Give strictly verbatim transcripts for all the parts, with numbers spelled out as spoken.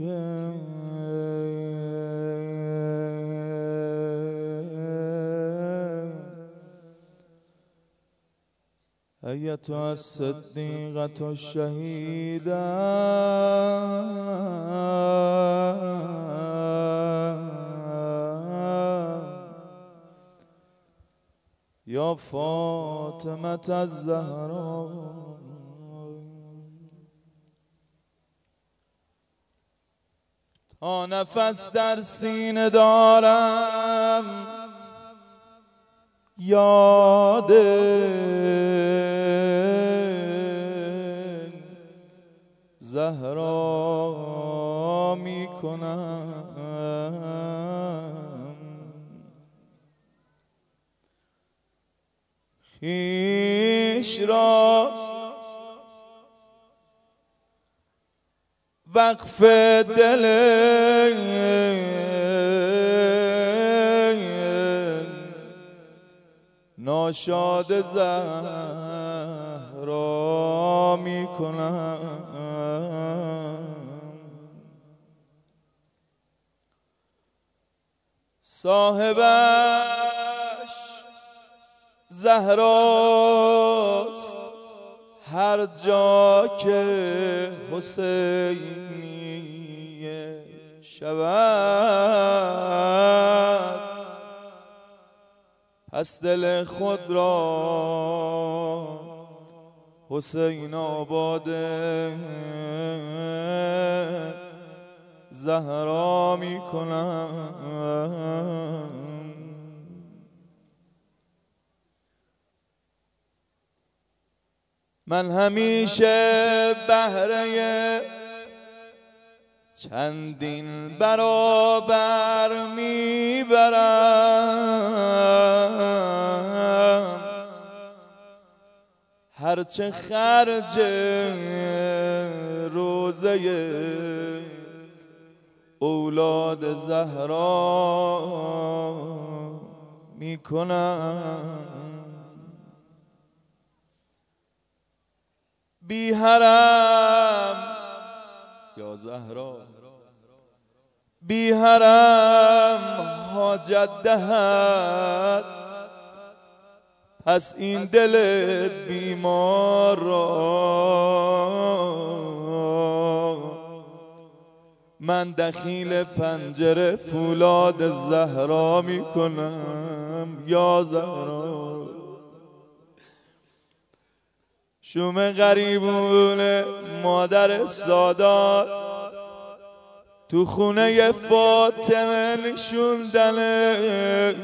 که ایتها الصدیقة الشهیدة یا فاطمة الزهراء تا نفس در سینه دارم یاد زهرا می کنم، خویش را وقف دل ناشاد زهرا می کنم. صاحبش زهراست هر جا که حسینی شود، پس دل خود را حسین آباد زهرا می کنم. من همیشه بهره چندین برابر میبرم، هرچه خرج روزه اولاد زهرا میکنم. بی حرم یا زهرا بی حرم حاجت دهد، پس این دل بیمار را من دخیل پنجره فولاد زهرا می کنم. یا زهرا شوم غریبون مادر سادات تو خونه فاطمه نشوندنت،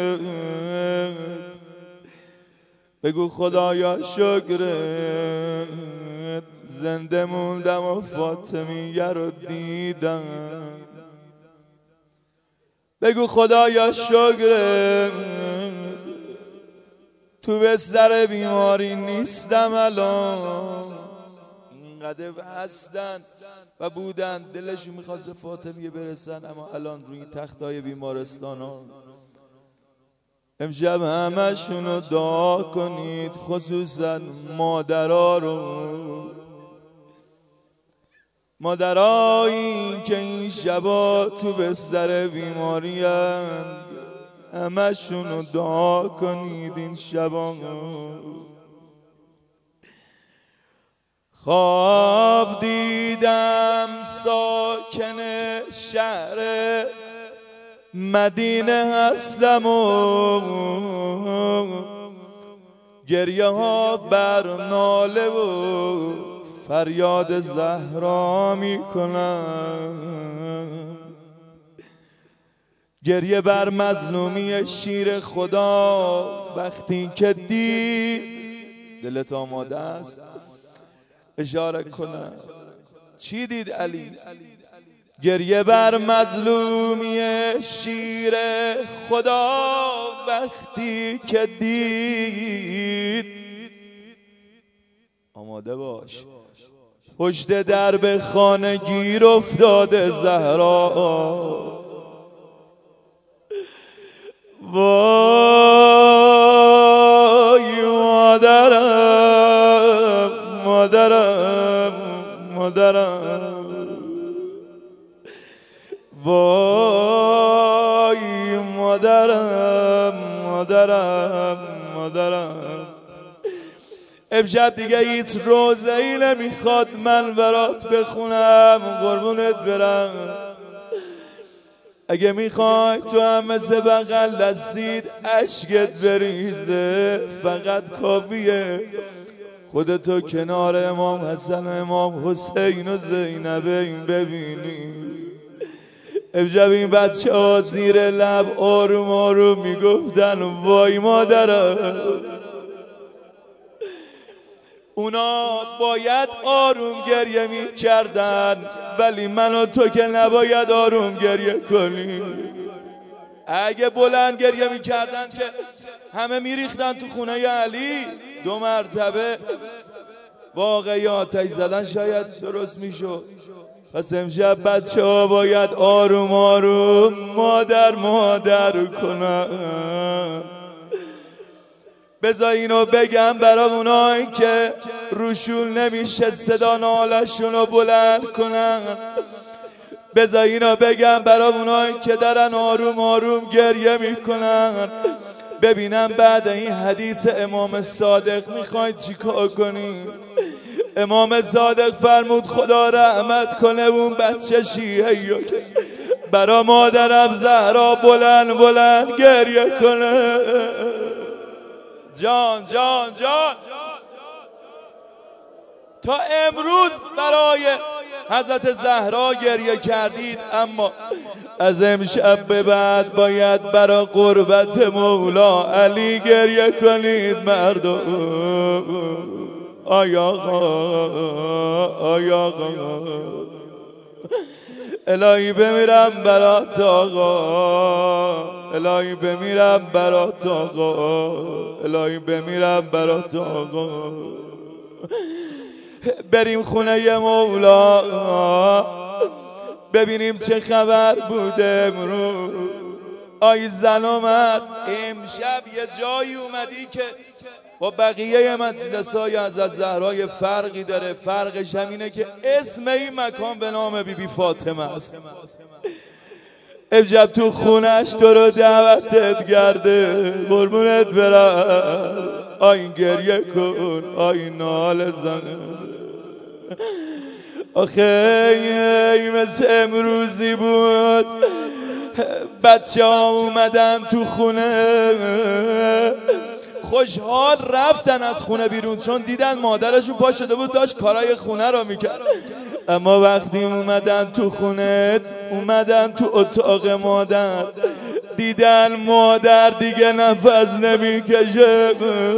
بگو خدایا شکرت زنده موندم و فاطمیه رو دیدم. بگو خدایا شکرت تو بستر بیماری نیستم الان. اینقدر هستن و بودن دلشون میخواست به فاطمیه برسن، اما الان روی تختای بیمارستان ها. امشب همشونو دعا کنید، خصوصا مادرها رو، مادرایی که این شبا تو بستر بیماری هستند، همشونو دعا کنید این شبا. خواب دیدم ساکن شهر مدینه هستم و گریه ها بر ناله و فریاد زهرا می کنم. گریه بر مظلومی شیر خدا وقتی که دید، دلت آماده است اشاره کنم چی دید علی؟ گریه بر مظلومی شیر خدا وقتی که دید، آماده باش، پشت درب خانه گیر افتاده زهرا. وای مادرم مادرم مادرم وای مادرم مادرم مادرم امشب دیگه هیچ روزه‌ای نمیخواد من برات بخونم قربونت برم. اگه میخوای تو هم مثل بغل دستید عشقت بریزه فقط کافیه خودتو کنار امام حسن و امام حسین و زینب این ببینی. امشب این بچه ها زیر لب آروم آروم میگفتن وای مادرم. اونا باید آروم گریه میکردن ولی من و تو که نباید آروم گریه کنیم. اگه بلند گریه میکردن که همه میریختن تو خونه علی دو مرتبه واقعی آتش زدن شاید درست میشد. پس امشب بچه ها باید آروم آروم مادر مادر کنن. بذار اینو بگم برای اونایی که روشون نمیشه صدا نالشون رو بلند کنن. بذار اینو بگم برای اونایی که دارن آروم آروم گریه میکنن. ببینم بعد این حدیث امام صادق میخواید چی کار کنی؟ امام صادق فرمود خدا رحمت کنه اون بچه شیعه که برا مادرم زهرا بلند بلند گریه کنه. جان جان جان تا امروز برای حضرت زهرا گریه کردید اما از امشب به بعد باید برای قربت مولا علی گریه کنید مردم. آی آقا آی آقا الهی بمیرم برات آقا الهی بمیرم برات آقا الهی بمیرم برات آقا. بریم خونه مولا ببینیم چه خبر بوده امروز. آی زن اومد امشب یه جایی اومدی که با بقیه مجلس‌های حضرت زهرا یه فرقی داره. فرقش همینه که اسم این مکان به نام بی بی فاطمه است. امشب تو خونش تو رو دعوتت کرده قربونت برم. آی گریه کن آی نال زن. آخه مثل امروزی بود بچه ها اومدن تو خونه خوشحال رفتن از خونه بیرون چون دیدن مادرشون پا شده بود داشت کارای خونه را میکرد. اما وقتی اومدن تو خونه اومدن تو اتاق مادر دیدن مادر دیگه نفس نمیکشه.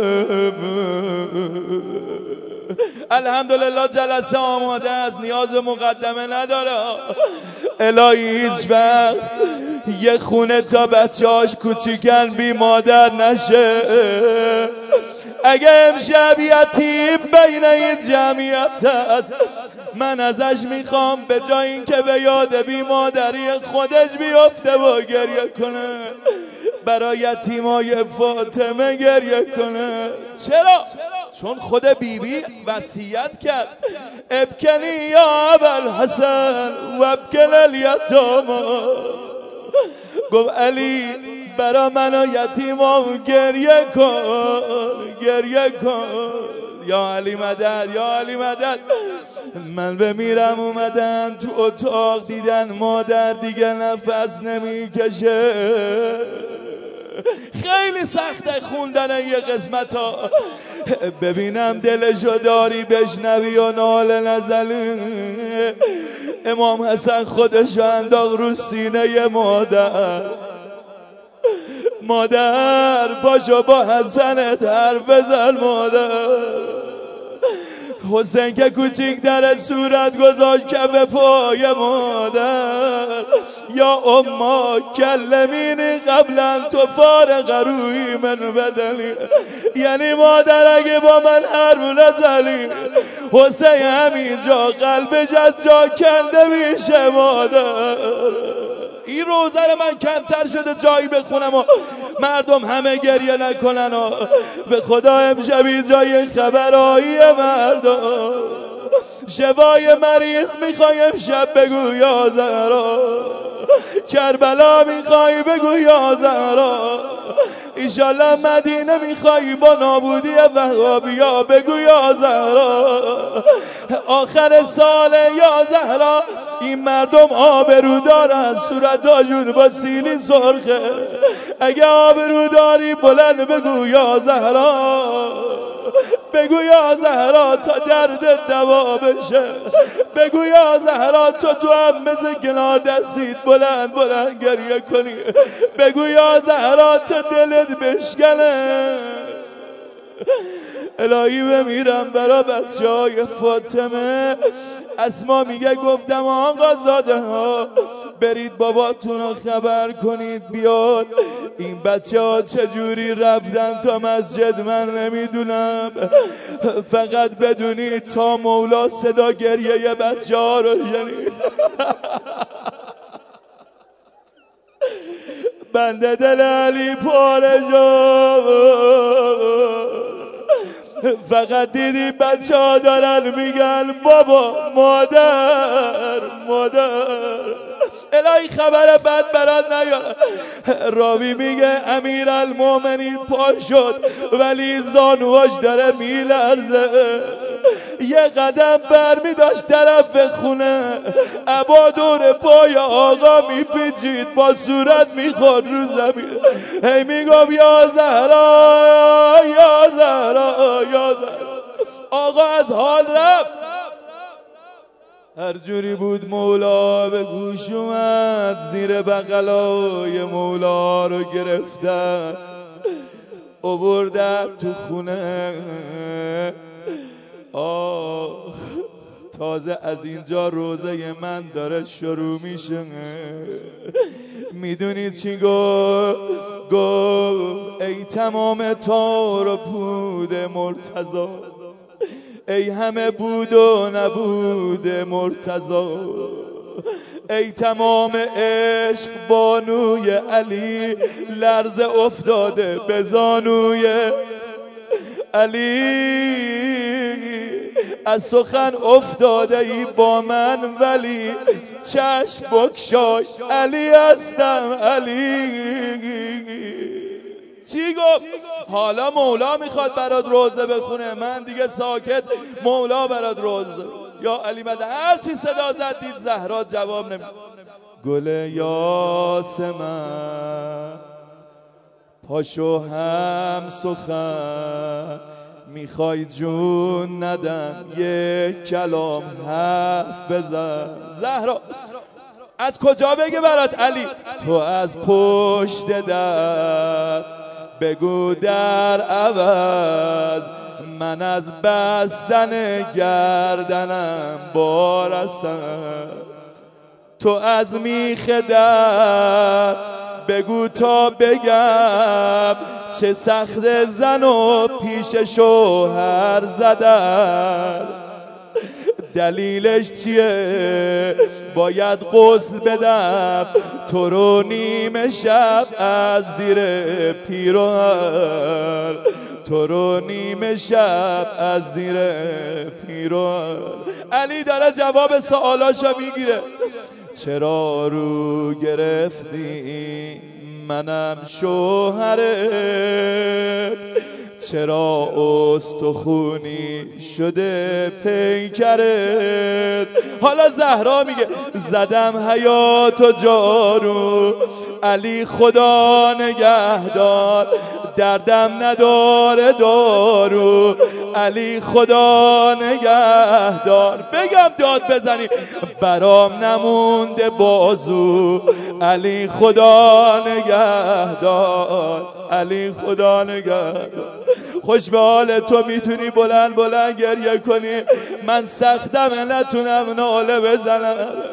الحمدلله جلسه آماده است نیاز به مقدمه نداره. الهی هیچ وقت یه خونه تا بچه هاش کوچیکن بی مادر نشه. اگه امشب یتیم بین این جمعیت هست من ازش میخوام به جای این که به یاد بی مادری خودش بیفته و گریه کنه برای یتیمای فاطمه گریه کنه. چرا؟ چون خود بیبی وصیت کرد ابکنی یا ابوالحسن و ابکن الیتاما. گفت علی برا من و یتیمام گریه کن گریه کن. یا علی مدد یا علی مدد. من بمیرم اومدن تو اتاق دیدن مادر دیگه نفس نمیکشه. خیلی سخته خوندن یه قسمت ها. ببینم دلشو داری بشنوی و ناله نزلی. امام حسن خودشو انداخت رو سینه مادر. مادر باشو با حسنت حرف بزن مادر. حسین که کوچیک در صورت گذاشت کف پای مادر. یا اما کلمینی قبلا تو فارغ روی من بدلی. یعنی مادر اگه با من حرف نزنی حسین همینجا قلبش از جا کنده میشه مادر. این روزه من کمتر شده جایی بخونم و مردم همه گریه نکنن و به خدا امشبی جای خبرایی مردم شفای مریض میخوای امشب بگو یا زهرا. کربلا میخوای بگو یا زهرا، ایشالله مدینه میخوای با نابودی وهابیا بگو یا زهرا. آخر سال یا زهرا این مردم آبرو دارن، صورتاشون با سیلی سرخه. اگه آبرو داری بلند بگو یا زهرا، بگو یا زهرا تا درد دوا بشه. بگو یا زهرا تو تو هم مثل کنار دستید بلند بلند گریه کنی. بگو یا زهرا تا دلت بشکنه. الهی بمیرم برا بچه های فاطمه. اسما میگه گفتم آقا زاده ها برید باباتون رو خبر کنید بیاد. این بچه ها چجوری رفتن تا مسجد من نمیدونم، فقط بدونید تا مولا صدا گریه ی بچه ها رو شنید. بنده دل علی پاره شد، فقط دیدی بچه ها دارن میگن بابا مادر مادر. الهی خبر بد برات نیارم. راوی میگه امیرالمومنین پا شد ولی زانواش داره میلرزه. یه قدم بر میداشت طرف خونه، ابا دور پای آقا میپیچید با صورت میخورد رو زمین. هی میگم یا زهرا یا زهرا یا زهرا. آقا از حال رفت. هر جوری بود مولا به گوش اومد، زیر بغلای مولا رو گرفتن آوردن تو خونه. آه تازه از اینجا روزه من داره شروع میشه. میدونید چی گفت؟ گفت ای تمام تار و پود مرتضی، ای همه بود و نبود مرتضی، ای تمام عشق بانوی علی، لرز افتاده به زانوی علی. از سخن افتاده ای با من ولی چشم بکشای علی هستم علی. چی گفت؟ حالا مولا میخواد برات روزه بخونه، من دیگه ساکت. مولا برات روزه یا علی مدد هر چی صدا زد دید زهرا جواب نمید. گل یاسمن پاشو هم سخن، میخوای جون ندم یک کلام حرف بزن. زهرا از کجا بگه برات علی؟ تو از پشت در بگو در عوض، من از بستن گردنم بارستم. تو از میخ در بگو تا بگم، چه سخت زن و پیش شوهر زدن. دلیلش چیه؟ باید غسل بدم تو رو نیمه شب از زیر پیراهن، تو رو نیمه شب از زیر پیراهن. علی داره جواب سوالاشو میگیره. چرا رو گرفتی منم شوهرت، چرا استخونی شده پیکرت. حالا زهرا میگه زدم حیات و جارو، علی خدا نگهدار، دردم نداره دارو، علی خدا نگهدار. بگم داد بزنی برام نمونده بازو، علی خدا نگهدار، علی خدا نگهدار. خوش به حال تو میتونی بلند بلند گریه کنی، من سختم نتونم ناله بزنم.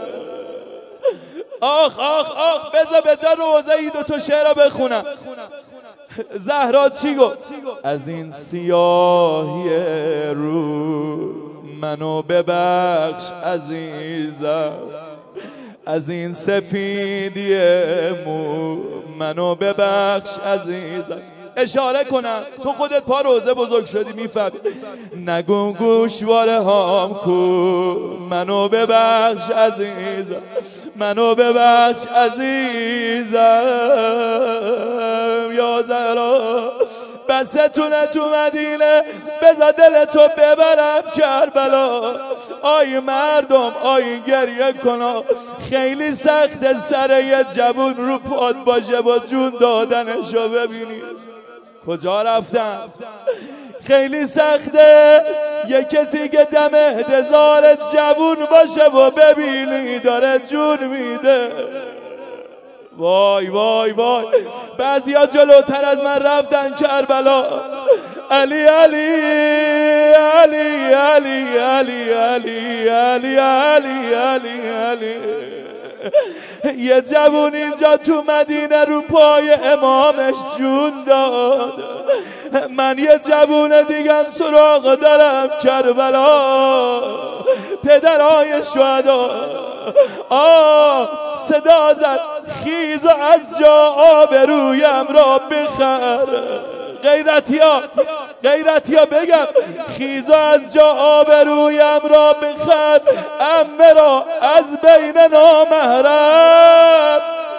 آخ آخ آخ بذار به جا روزه ای دو تا شعر بخونم. زهرا چی گفت؟ از این سیاهی رو منو ببخش عزیزم، از این سفیدی مو منو ببخش عزیزم. اشاره کنم، تو خودت پا روزه بزرگ شدی میفهمی. نگو گوشواره هام کو، منو ببخش عزیزم، منو ببخش عزیزم یا زهرا، بستونه تو مدینه بذار دل تو ببرم کربلا. آی مردم آی گریه کنا، خیلی سخت سر یه جوون رو پاد باشه با جون دادنشو ببینی کجا رفتن. خیلی سخته یه کسی که دم احتضار جوون باشه و ببینی داره جون میده. وای وای وای، بعضیا جلوتر از من رفتن کربلا. علی علی علی علی علی علی علی علی علی علی. یه جوون اینجا تو مدینه رو پای امامش جون داد. من یه جوون دیگم سراغ دارم کربلا، پدرای شهدا. آه صدا زد خیز از جا آبرویم را بخر. غیرتیا غیرتیا بگم خیز از جا آبرویم را بخر، عمه را از بین نامحرم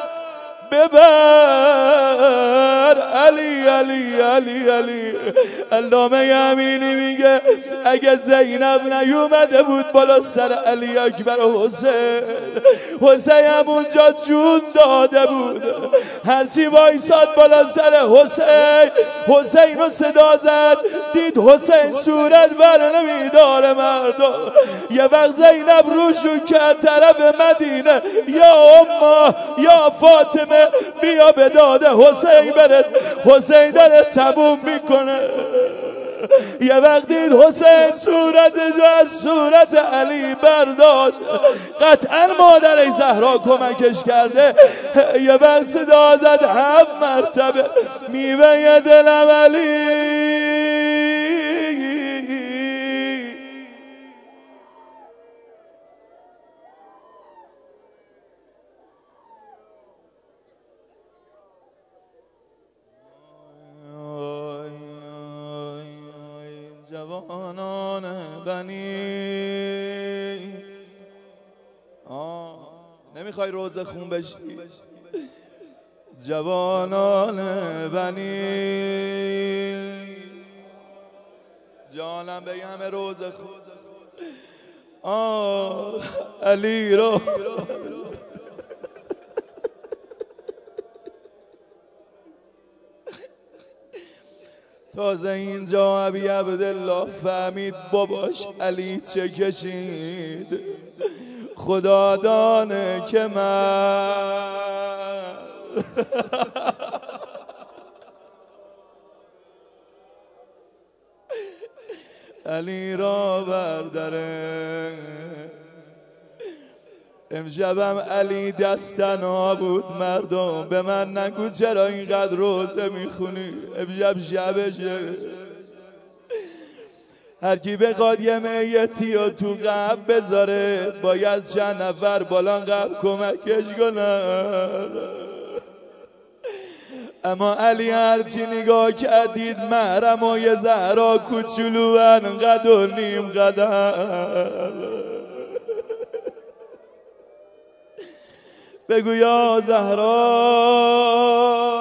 ببر. علی علی علی علی. علامه امینی میگه اگه زینب نیومده بود بالا سر علی اکبر و حسین، حسین اونجا جون داده بود. هرچی وایساد بالا سر حسین، حسین رو صدا زد، دید حسین صورت بر نمیداره مردم. یه وقت زینب روشون کرد طرف مدینه، یا اما یا فاطمه بیا به داده حسین برس، حسین داره تموم میکنه. یه وقت دید حسین صورتشو از صورت علی برداشت، قطعا مادرش زهرا کمکش کرده. یه وقت صدا زد هم مرتبه میوه دلم علی. جوانان بنی، آه نمیخوای روزه خون بشی؟ جوانان بنی، جانم به همه روزه خون. آه علی رو تازه اینجا ابی عبدالله فهمید باباش علی چه کشید. خدا دانه که من علی را برداره. امشبم علی دستنا بود مردم، به من نگو چرا اینقدر روزه میخونی، امشب شبشه. هر کی بخواد یه میتی و تو قبر بذاره باید چند نفر بالا قبر کمکش کنن. اما علی هرچی نگاه کردید محرم و یه زهرا کوچولو انقدر و نیم قدم. بگو یا زهرا.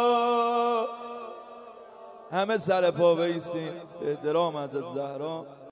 همه سر پا بایستین احترام حضرت زهرا.